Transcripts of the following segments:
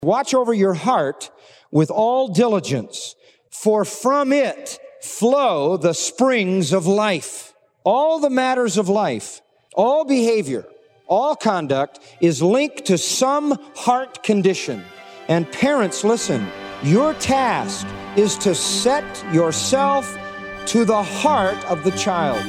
Watch over your heart with all diligence, for from it flow the springs of life. All the matters of life, all behavior, all conduct is linked to some heart condition. And parents, listen, your task is to set yourself to the heart of the child.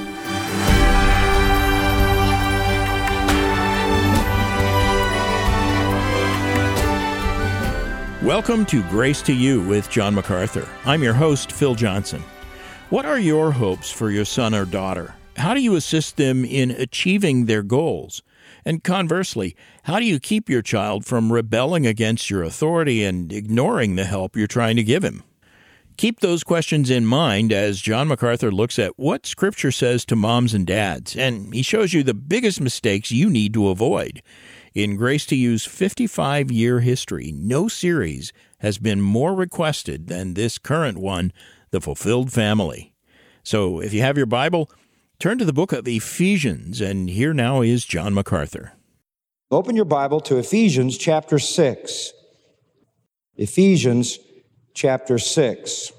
Welcome to Grace to You with John MacArthur. I'm your host, Phil Johnson. What are your hopes for your son or daughter? How do you assist them in achieving their goals? And conversely, how do you keep your child from rebelling against your authority and ignoring the help you're trying to give him? Keep those questions in mind as John MacArthur looks at what Scripture says to moms and dads, and he shows you the biggest mistakes you need to avoid. In Grace to You's 55-year history, no series has been more requested than this current one, The Fulfilled Family. So if you have your Bible, turn to the book of Ephesians, and here now is John MacArthur. Open your Bible to Ephesians chapter 6. Ephesians chapter 6.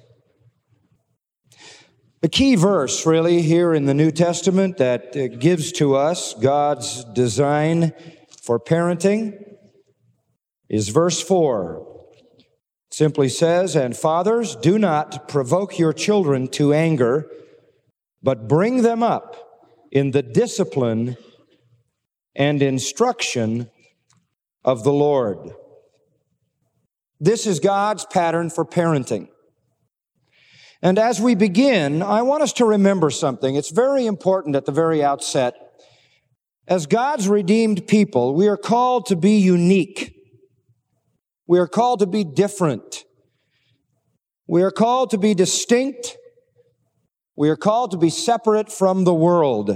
The key verse, really, here in the New Testament that gives to us God's design for parenting is verse 4. It simply says, "And fathers, do not provoke your children to anger, but bring them up in the discipline and instruction of the Lord." This is God's pattern for parenting. And as we begin, I want us to remember something. It's very important at the very outset. As God's redeemed people, we are called to be unique. We are called to be different. We are called to be distinct. We are called to be separate from the world.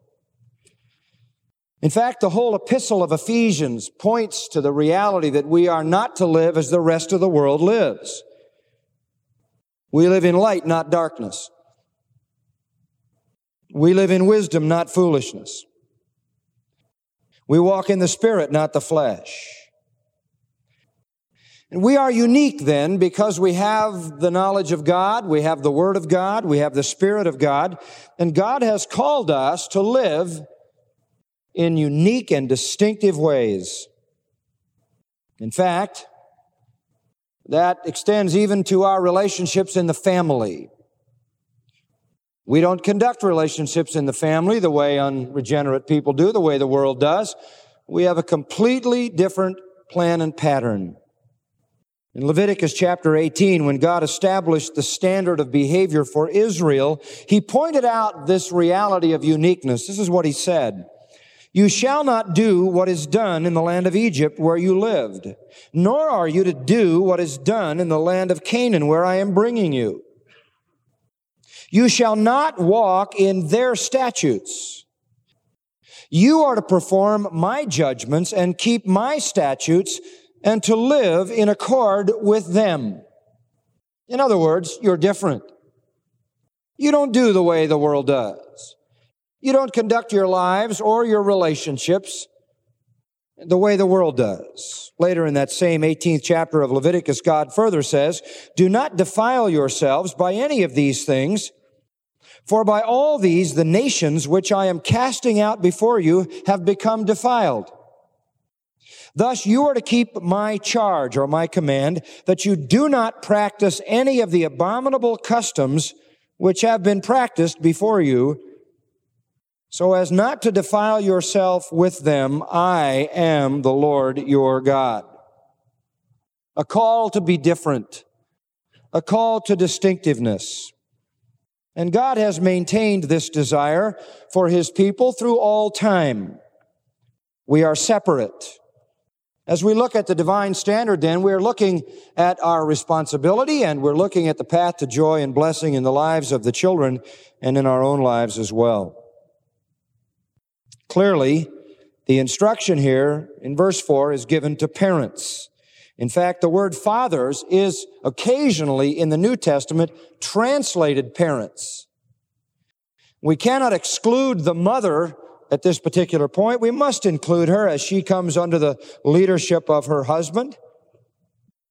In fact, the whole epistle of Ephesians points to the reality that we are not to live as the rest of the world lives. We live in light, not darkness. We live in wisdom, not foolishness. We walk in the Spirit, not the flesh. And we are unique then because we have the knowledge of God, we have the Word of God, we have the Spirit of God, and God has called us to live in unique and distinctive ways. In fact, that extends even to our relationships in the family. We don't conduct relationships in the family the way unregenerate people do, the way the world does. We have a completely different plan and pattern. In Leviticus chapter 18, when God established the standard of behavior for Israel, He pointed out this reality of uniqueness. This is what He said. "You shall not do what is done in the land of Egypt where you lived, nor are you to do what is done in the land of Canaan where I am bringing you. You shall not walk in their statutes. You are to perform my judgments and keep my statutes and to live in accord with them." In other words, you're different. You don't do the way the world does. You don't conduct your lives or your relationships the way the world does. Later in that same 18th chapter of Leviticus, God further says, "Do not defile yourselves by any of these things, for by all these the nations which I am casting out before you have become defiled. Thus you are to keep my charge," or my command, "that you do not practice any of the abominable customs which have been practiced before you, so as not to defile yourself with them. I am the Lord your God." A call to be different, a call to distinctiveness. And God has maintained this desire for His people through all time. We are separate. As we look at the divine standard, then, we're looking at our responsibility and we're looking at the path to joy and blessing in the lives of the children and in our own lives as well. Clearly, the instruction here in verse 4 is given to parents. In fact, the word fathers is occasionally in the New Testament translated parents. We cannot exclude the mother at this particular point. We must include her as she comes under the leadership of her husband.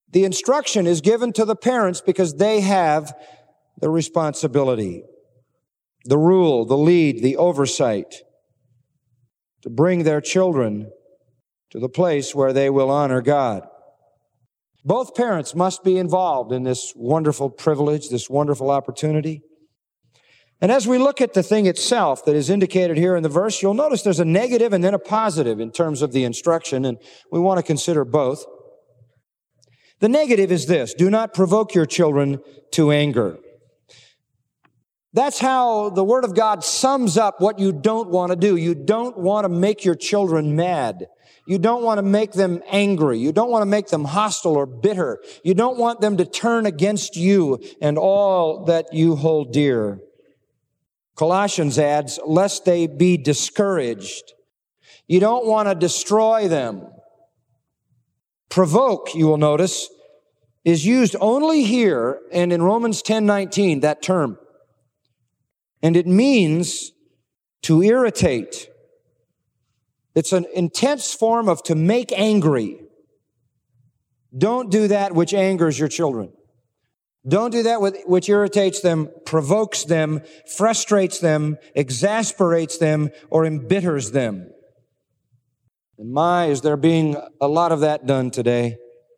The instruction is given to the parents because they have the responsibility, the rule, the lead, the oversight to bring their children to the place where they will honor God. Both parents must be involved in this wonderful privilege, this wonderful opportunity. And as we look at the thing itself that is indicated here in the verse, you'll notice there's a negative and then a positive in terms of the instruction, and we want to consider both. The negative is this: do not provoke your children to anger. That's how the Word of God sums up what you don't want to do. You don't want to make your children mad. You don't want to make them angry. You don't want to make them hostile or bitter. You don't want them to turn against you and all that you hold dear. Colossians adds, lest they be discouraged. You don't want to destroy them. Provoke, you will notice, is used only here and in Romans 10:19, that term. And it means to irritate. It's an intense form of to make angry. Don't do that which angers your children. Don't do that which irritates them, provokes them, frustrates them, exasperates them, or embitters them. And my, is there being a lot of that done today.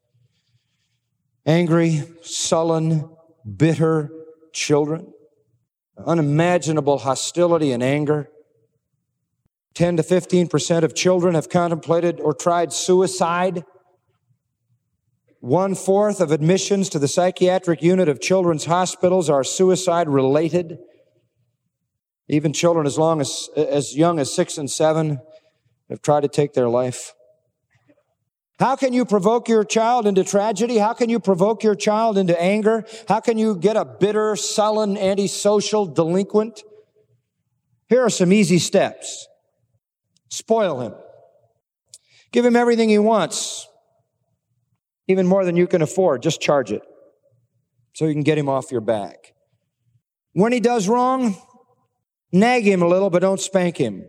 Angry, sullen, bitter children. Unimaginable hostility and anger. 10 to 15% of children have contemplated or tried suicide. 1/4 of admissions to the psychiatric unit of children's hospitals are suicide-related. Even children as young as 6 and 7 have tried to take their life. How can you provoke your child into tragedy? How can you provoke your child into anger? How can you get a bitter, sullen, antisocial delinquent? Here are some easy steps. Spoil him. Give him everything he wants, even more than you can afford. Just charge it so you can get him off your back. When he does wrong, nag him a little, but don't spank him.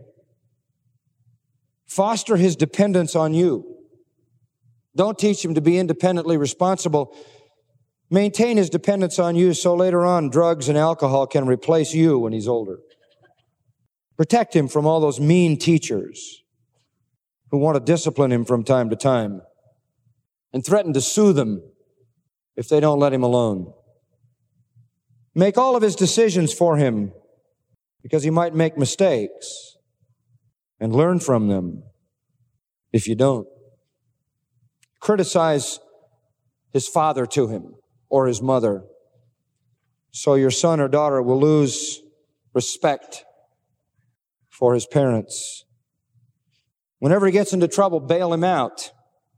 Foster his dependence on you. Don't teach him to be independently responsible. Maintain his dependence on you so later on drugs and alcohol can replace you when he's older. Protect him from all those mean teachers who want to discipline him from time to time and threaten to sue them if they don't let him alone. Make all of his decisions for him because he might make mistakes, and learn from them if you don't. Criticize his father to him or his mother so your son or daughter will lose respect for his parents. Whenever he gets into trouble, bail him out.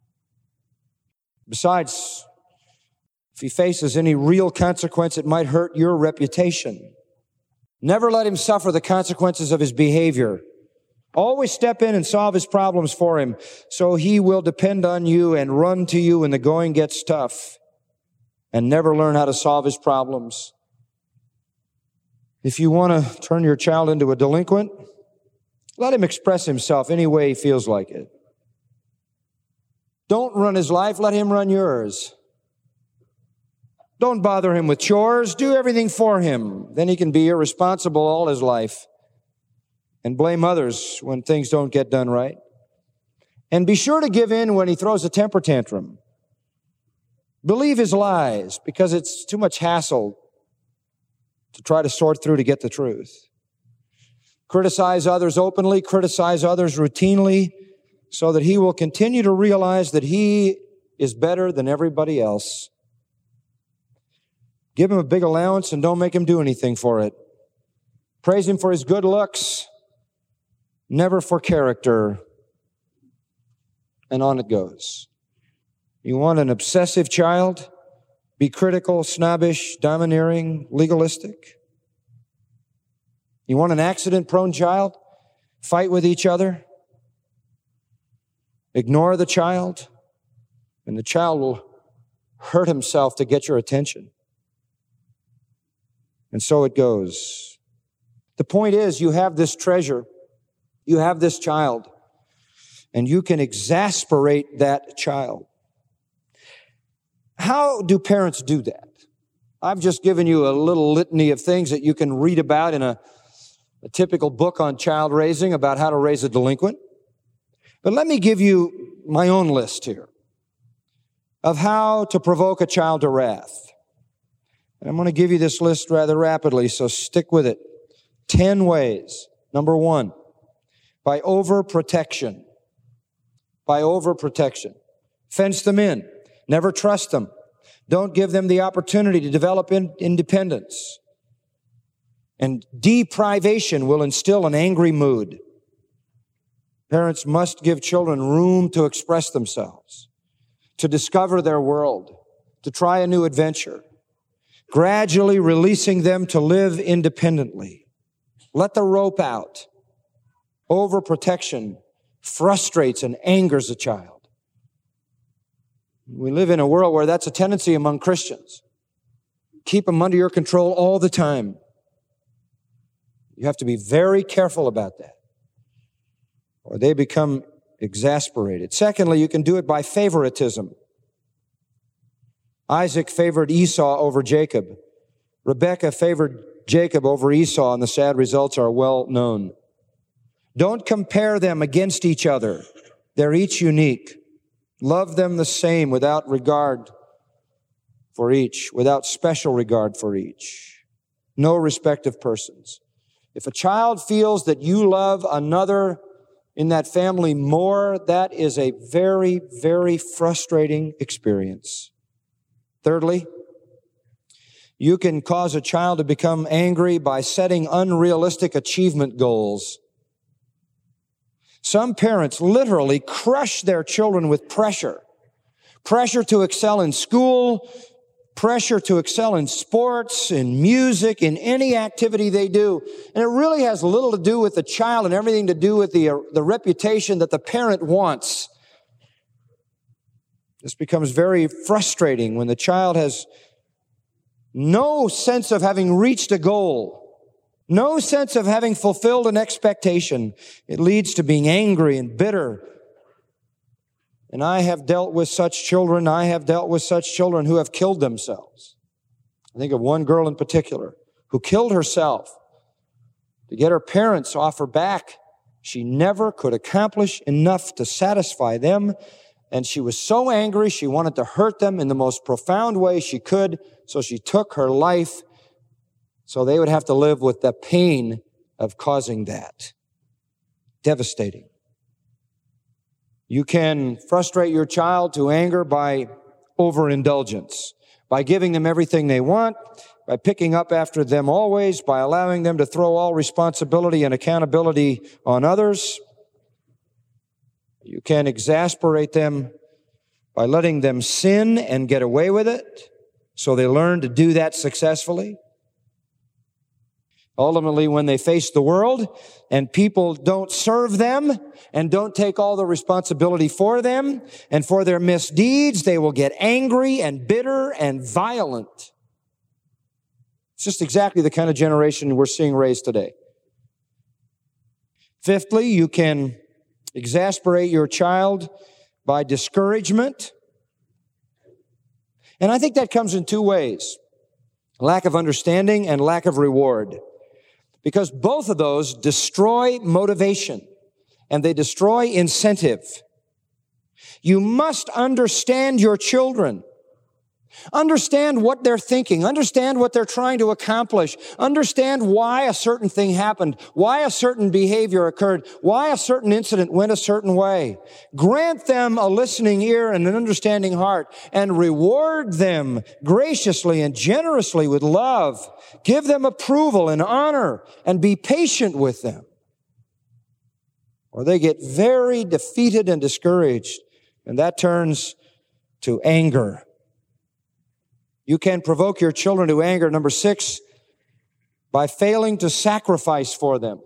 Besides, if he faces any real consequence, it might hurt your reputation. Never let him suffer the consequences of his behavior. Always step in and solve his problems for him so he will depend on you and run to you when the going gets tough and never learn how to solve his problems. If you want to turn your child into a delinquent, let him express himself any way he feels like it. Don't run his life, let him run yours. Don't bother him with chores, do everything for him. Then he can be irresponsible all his life and blame others when things don't get done right. And be sure to give in when he throws a temper tantrum. Believe his lies because it's too much hassle to try to sort through to get the truth. Criticize others openly, criticize others routinely so that he will continue to realize that he is better than everybody else. Give him a big allowance and don't make him do anything for it. Praise him for his good looks, never for character. And on it goes. You want an obsessive child? Be critical, snobbish, domineering, legalistic? You want an accident-prone child? Fight with each other? Ignore the child? And the child will hurt himself to get your attention. And so it goes. The point is, you have this treasure. You have this child. And you can exasperate that child. how do parents do that? I've just given you a little litany of things that you can read about in a typical book on child raising about how to raise a delinquent. But let me give you my own list here of how to provoke a child to wrath. And I'm going to give you this list rather rapidly, so stick with it. 10 ways. Number 1, by overprotection. By overprotection. Fence them in. Never trust them. Don't give them the opportunity to develop independence. And deprivation will instill an angry mood. Parents must give children room to express themselves, to discover their world, to try a new adventure, gradually releasing them to live independently. Let the rope out. Overprotection frustrates and angers a child. We live in a world where that's a tendency among Christians. Keep them under your control all the time. You have to be very careful about that, or they become exasperated. Secondly, you can do it by favoritism. Isaac favored Esau over Jacob. Rebekah favored Jacob over Esau, and the sad results are well known. Don't compare them against each other. They're each unique. Love them the same without regard for each, without special regard for each. No respect of persons. If a child feels that you love another in that family more, that is a very, very frustrating experience. Thirdly, you can cause a child to become angry by setting unrealistic achievement goals. Some parents literally crush their children with pressure. Pressure to excel in school, pressure to excel in sports, in music, in any activity they do. And it really has little to do with the child and everything to do with the reputation that the parent wants. This becomes very frustrating when the child has no sense of having reached a goal, no sense of having fulfilled an expectation. It leads to being angry and bitter. And I have dealt with such children. I have dealt with such children who have killed themselves. I think of one girl in particular who killed herself to get her parents off her back. She never could accomplish enough to satisfy them. And she was so angry, she wanted to hurt them in the most profound way she could. So she took her life so they would have to live with the pain of causing that. Devastating. You can frustrate your child to anger by overindulgence, by giving them everything they want, by picking up after them always, by allowing them to throw all responsibility and accountability on others. You can exasperate them by letting them sin and get away with it, so they learn to do that successfully. Ultimately, when they face the world and people don't serve them and don't take all the responsibility for them and for their misdeeds, they will get angry and bitter and violent. It's just exactly the kind of generation we're seeing raised today. Fifthly, you can exasperate your child by discouragement. And I think that comes in two ways: lack of understanding and lack of reward. Because both of those destroy motivation and they destroy incentive. You must understand your children. Understand what they're thinking. Understand what they're trying to accomplish. Understand why a certain thing happened, why a certain behavior occurred, why a certain incident went a certain way. Grant them a listening ear and an understanding heart, and reward them graciously and generously with love. Give them approval and honor, and be patient with them. Or they get very defeated and discouraged, and that turns to anger. You can provoke your children to anger, number 6, by failing to sacrifice for them.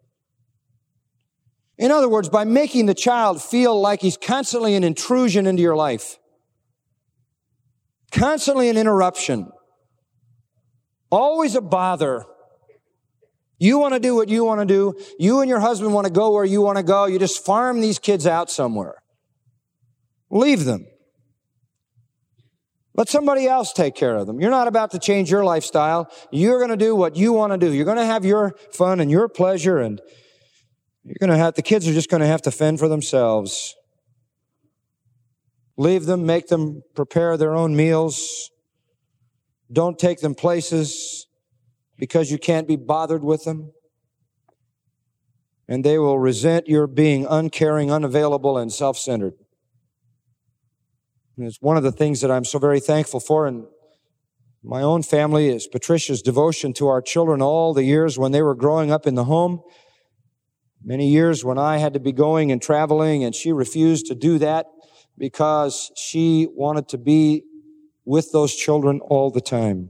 In other words, by making the child feel like he's constantly an intrusion into your life, constantly an interruption, always a bother. You want to do what you want to do. You and your husband want to go where you want to go. You just farm these kids out somewhere. Leave them. Let somebody else take care of them. You're not about to change your lifestyle. You're going to do what you want to do. You're going to have your fun and your pleasure, and the kids are just going to have to fend for themselves. Leave them, make them prepare their own meals. Don't take them places because you can't be bothered with them. And they will resent your being uncaring, unavailable, and self-centered. And it's one of the things that I'm so very thankful for in my own family is Patricia's devotion to our children all the years when they were growing up in the home. Many years when I had to be going and traveling, and she refused to do that because she wanted to be with those children all the time.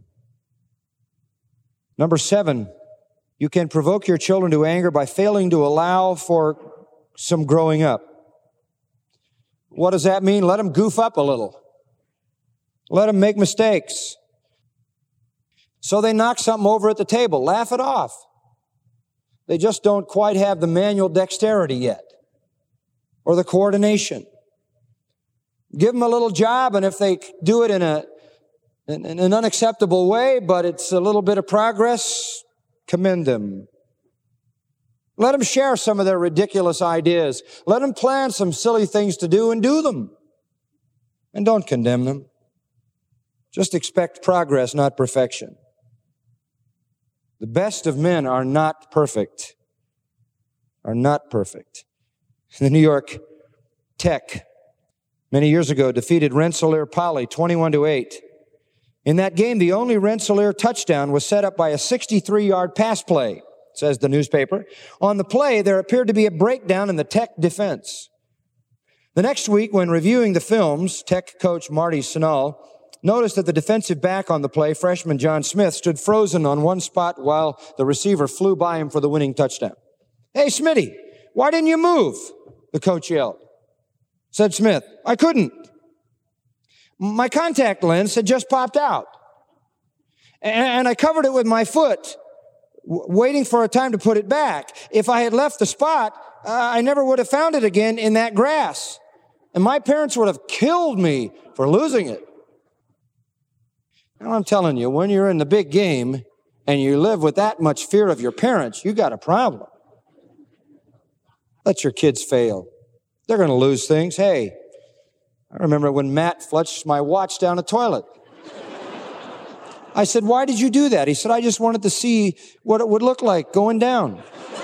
Number 7, you can provoke your children to anger by failing to allow for some growing up. What does that mean? Let them goof up a little. Let them make mistakes. So they knock something over at the table. Laugh it off. They just don't quite have the manual dexterity yet or the coordination. Give them a little job, and if they do it in an unacceptable way, but it's a little bit of progress, commend them. Let them share some of their ridiculous ideas. Let them plan some silly things to do and do them. And don't condemn them. Just expect progress, not perfection. The best of men are not perfect. Are not perfect. The New York Tech, many years ago, defeated Rensselaer Poly 21-8. In that game, the only Rensselaer touchdown was set up by a 63-yard pass play, says the newspaper. On the play, there appeared to be a breakdown in the Tech defense. The next week, when reviewing the films, Tech coach Marty Sinal noticed that the defensive back on the play, freshman John Smith, stood frozen on one spot while the receiver flew by him for the winning touchdown. "Hey, Smitty, why didn't you move?" the coach yelled. Said Smith, "I couldn't. My contact lens had just popped out. And I covered it with my foot, waiting for a time to put it back. If I had left the spot, I never would have found it again in that grass. And my parents would have killed me for losing it." Now I'm telling you, when you're in the big game and you live with that much fear of your parents, you got a problem. Let your kids fail. They're going to lose things. Hey, I remember when Matt flushed my watch down a toilet. I said, "Why did you do that?" He said, "I just wanted to see what it would look like going down."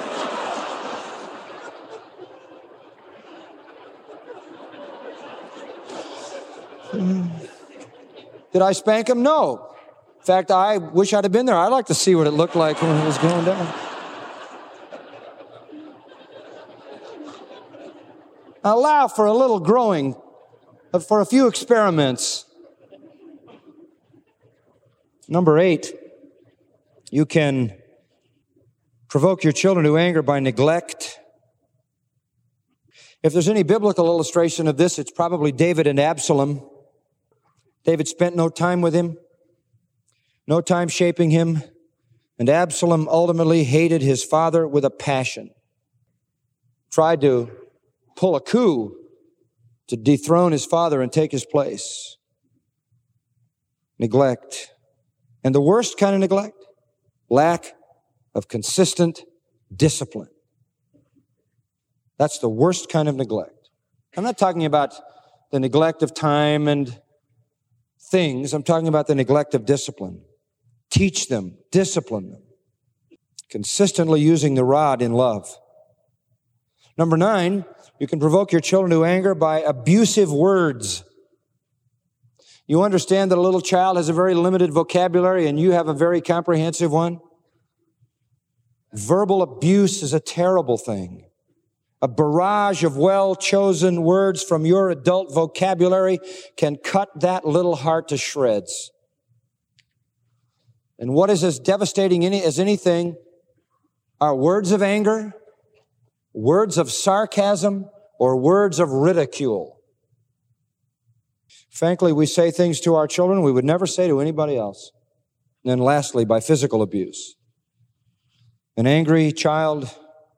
Did I spank him? No. In fact, I wish I'd have been there. I'd like to see what it looked like when it was going down. Allow for a little growing, for a few experiments. Number 8, you can provoke your children to anger by neglect. If there's any biblical illustration of this, it's probably David and Absalom. David spent no time with him, no time shaping him, and Absalom ultimately hated his father with a passion. Tried to pull a coup to dethrone his father and take his place. Neglect. And the worst kind of neglect, lack of consistent discipline. That's the worst kind of neglect. I'm not talking about the neglect of time and things. I'm talking about the neglect of discipline. Teach them, discipline them. Consistently using the rod in love. Number 9, you can provoke your children to anger by abusive words. You understand that a little child has a very limited vocabulary and you have a very comprehensive one? Verbal abuse is a terrible thing. A barrage of well-chosen words from your adult vocabulary can cut that little heart to shreds. And what is as devastating as anything are words of anger, words of sarcasm, or words of ridicule. Frankly, we say things to our children we would never say to anybody else. And then lastly, by physical abuse. An angry child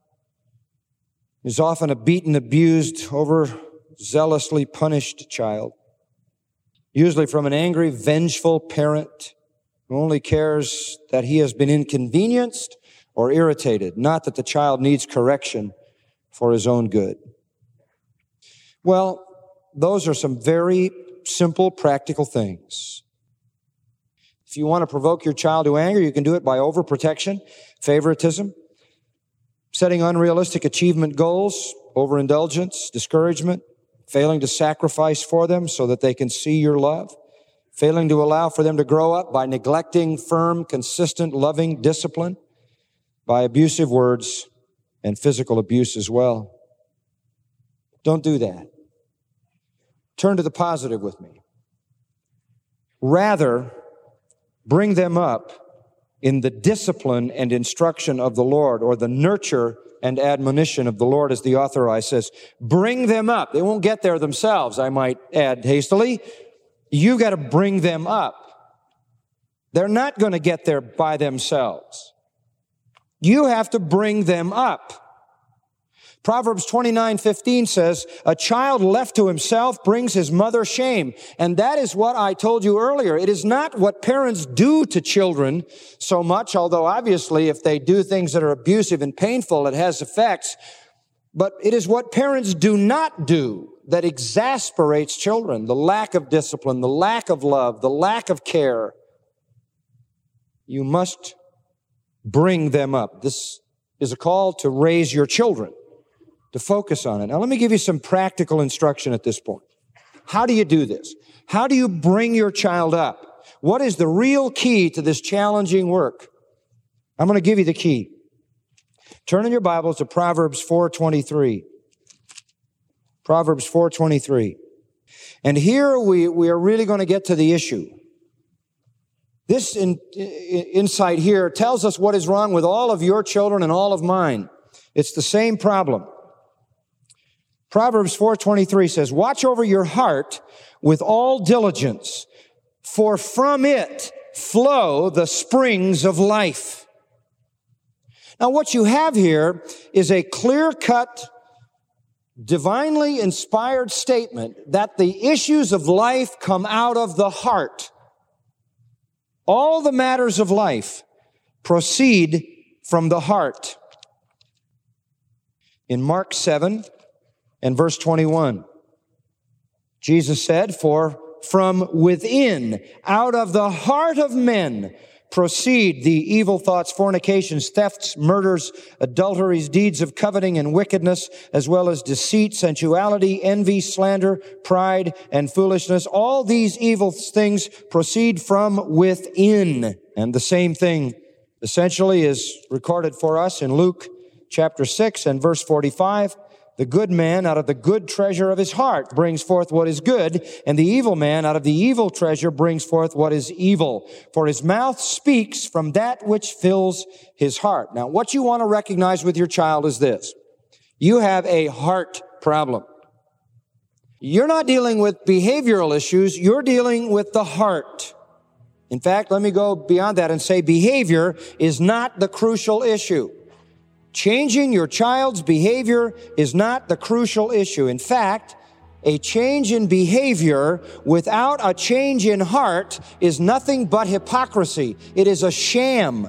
is often a beaten, abused, overzealously punished child. usually from an angry, vengeful parent who only cares that he has been inconvenienced or irritated, not that the child needs correction for his own good. Well, those are some very simple, practical things. If you want to provoke your child to anger, you can do it by overprotection, favoritism, setting unrealistic achievement goals, overindulgence, discouragement, failing to sacrifice for them so that they can see your love, failing to allow for them to grow up by neglecting firm, consistent, loving discipline, by abusive words and physical abuse as well. Don't do that. Turn to the positive with me. Rather, bring them up in the discipline and instruction of the Lord, or the nurture and admonition of the Lord, as the authorized says. Bring them up. They won't get there themselves, I might add hastily. You got to bring them up. They're not going to get there by themselves. You have to bring them up. Proverbs 29:15 says, a child left to himself brings his mother shame. And that is what I told you earlier. It is not what parents do to children so much, although obviously if they do things that are abusive and painful, it has effects. But it is what parents do not do that exasperates children. The lack of discipline, the lack of love, the lack of care. You must bring them up. This is a call to raise your children, to focus on it. Now, let me give you some practical instruction at this point. How do you do this? How do you bring your child up? What is the real key to this challenging work? I'm going to give you the key. Turn in your Bibles to Proverbs 4:23. Proverbs 4:23. And here we are really going to get to the issue. This insight here tells us what is wrong with all of your children and all of mine. It's the same problem. Proverbs 4:23 says, watch over your heart with all diligence, for from it flow the springs of life. Now, what you have here is a clear-cut, divinely inspired statement that the issues of life come out of the heart. All the matters of life proceed from the heart. In Mark 7 and verse 21, Jesus said, for from within, out of the heart of men, proceed the evil thoughts, fornications, thefts, murders, adulteries, deeds of coveting and wickedness, as well as deceit, sensuality, envy, slander, pride, and foolishness. All these evil things proceed from within. And the same thing essentially is recorded for us in Luke chapter 6 and verse 45. The good man out of the good treasure of his heart brings forth what is good, and the evil man out of the evil treasure brings forth what is evil. For his mouth speaks from that which fills his heart. Now, what you want to recognize with your child is this. You have a heart problem. You're not dealing with behavioral issues. You're dealing with the heart. In fact, let me go beyond that and say behavior is not the crucial issue. Changing your child's behavior is not the crucial issue. In fact, a change in behavior without a change in heart is nothing but hypocrisy. It is a sham.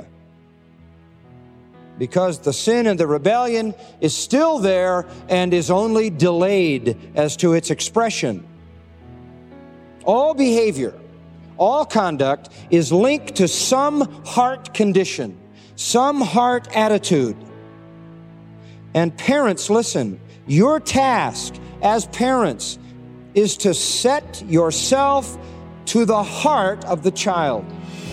Because the sin and the rebellion is still there and is only delayed as to its expression. All behavior, all conduct is linked to some heart condition, some heart attitude. And parents, listen, your task as parents is to set yourself to the heart of the child.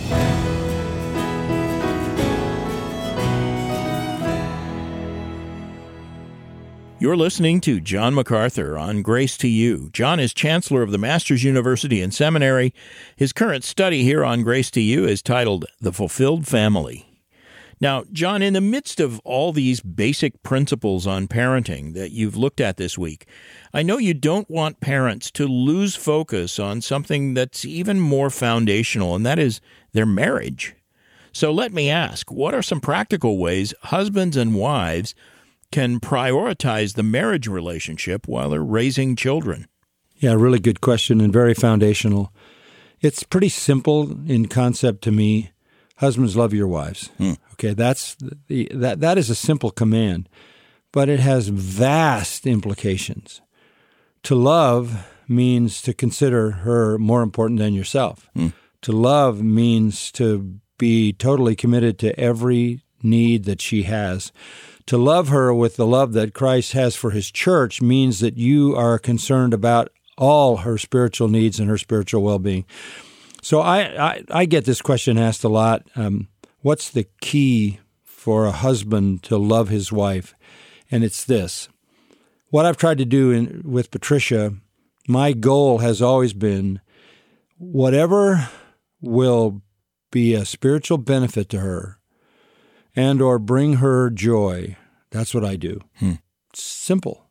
You're listening to John MacArthur on Grace to You. John is Chancellor of the Masters University and Seminary. His current study here on Grace to You is titled The Fulfilled Family. Now, John, in the midst of all these basic principles on parenting that you've looked at this week, I know you don't want parents to lose focus on something that's even more foundational, and that is their marriage. So let me ask, what are some practical ways husbands and wives can prioritize the marriage relationship while they're raising children? Yeah, really good question and very foundational. It's pretty simple in concept to me. Husbands, love your wives. Okay, that is a simple command, but it has vast implications. To love means to consider her more important than yourself. To love means to be totally committed to every need that she has. To love her with the love that Christ has for his church means that you are concerned about all her spiritual needs and her spiritual well-being. So I get this question asked a lot. What's the key for a husband to love his wife? And it's this. What I've tried to do with Patricia, my goal has always been whatever will be a spiritual benefit to her and or bring her joy, that's what I do. It's simple.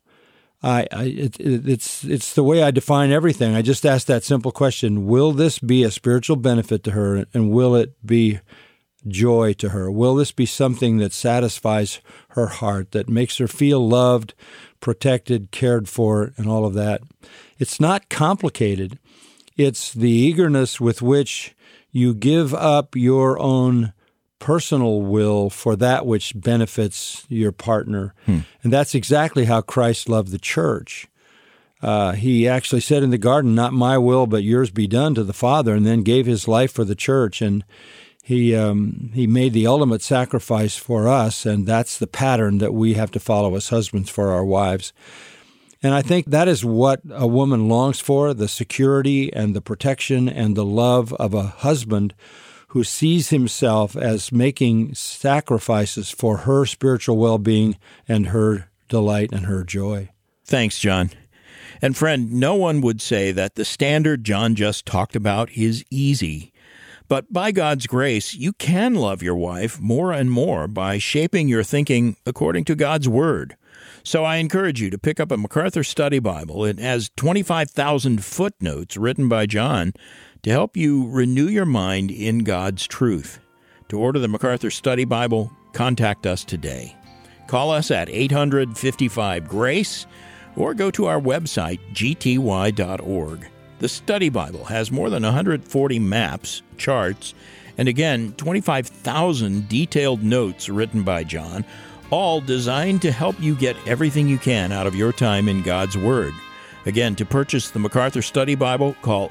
It's the way I define everything. I just ask that simple question, will this be a spiritual benefit to her, and will it be joy to her? Will this be something that satisfies her heart, that makes her feel loved, protected, cared for, and all of that? It's not complicated. It's the eagerness with which you give up your own personal will for that which benefits your partner. And that's exactly how Christ loved the church. He actually said in the garden, not my will, but yours be done, to the Father, and then gave his life for the church. And he made the ultimate sacrifice for us, and that's the pattern that we have to follow as husbands for our wives. And I think that is what a woman longs for, the security and the protection and the love of a husband who sees himself as making sacrifices for her spiritual well-being and her delight and her joy. Thanks, John. And friend, no one would say that the standard John just talked about is easy. But by God's grace, you can love your wife more and more by shaping your thinking according to God's Word. So I encourage you to pick up a MacArthur Study Bible. It has 25,000 footnotes written by John to help you renew your mind in God's truth. To order the MacArthur Study Bible, contact us today. Call us at 855-GRACE or go to our website, gty.org. The Study Bible has more than 140 maps, charts, and again, 25,000 detailed notes written by John, all designed to help you get everything you can out of your time in God's Word. Again, to purchase the MacArthur Study Bible, call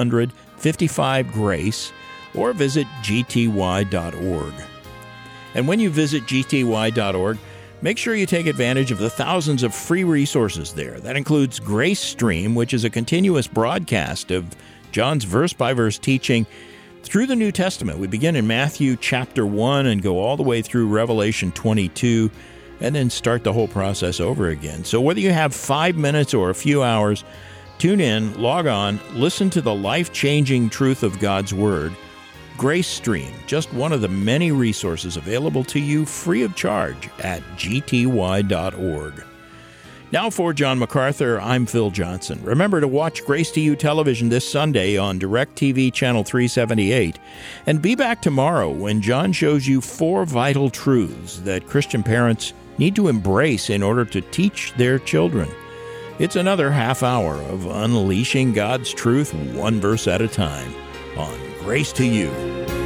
855-GRACE or visit gty.org. And when you visit gty.org, make sure you take advantage of the thousands of free resources there. That includes Grace Stream, which is a continuous broadcast of John's verse-by-verse teaching through the New Testament. We begin in Matthew chapter 1 and go all the way through Revelation 22, and then start the whole process over again. So whether you have 5 minutes or a few hours, tune in, log on, listen to the life-changing truth of God's Word. Grace Stream, just one of the many resources available to you free of charge at gty.org. Now for John MacArthur, I'm Phil Johnson. Remember to watch Grace to You television this Sunday on DirecTV Channel 378. And be back tomorrow when John shows you 4 vital truths that Christian parents need to embrace in order to teach their children. It's another half hour of unleashing God's truth one verse at a time on Grace to You.